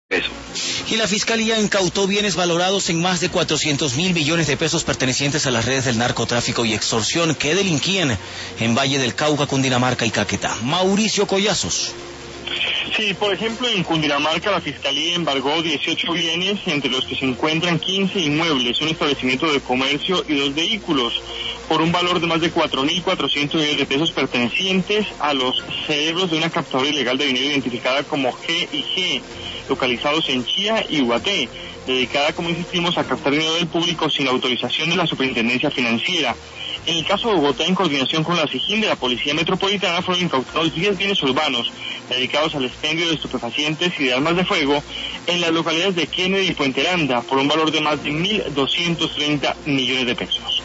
pesos. Y la Fiscalía incautó bienes valorados en más de 400.000 millones de pesos pertenecientes a las redes del narcotráfico y extorsión que delinquían en Valle del Cauca, Cundinamarca y Caquetá. Mauricio Collazos. Sí, por ejemplo, en Cundinamarca la Fiscalía embargó 18 bienes, entre los que se encuentran 15 inmuebles, un establecimiento de comercio y 2 vehículos, por un valor de más de 4.400 millones de pesos pertenecientes a los cerebros de una captadora ilegal de dinero identificada como G&G, localizados en Chía y Ubaté, dedicada, como insistimos, a captar dinero del público sin autorización de la Superintendencia Financiera. En el caso de Bogotá, en coordinación con la SIJIN de la Policía Metropolitana, fueron incautados 10 bienes urbanos dedicados al expendio de estupefacientes y de armas de fuego en las localidades de Kennedy y Puente Aranda, por un valor de más de 1.230 millones de pesos.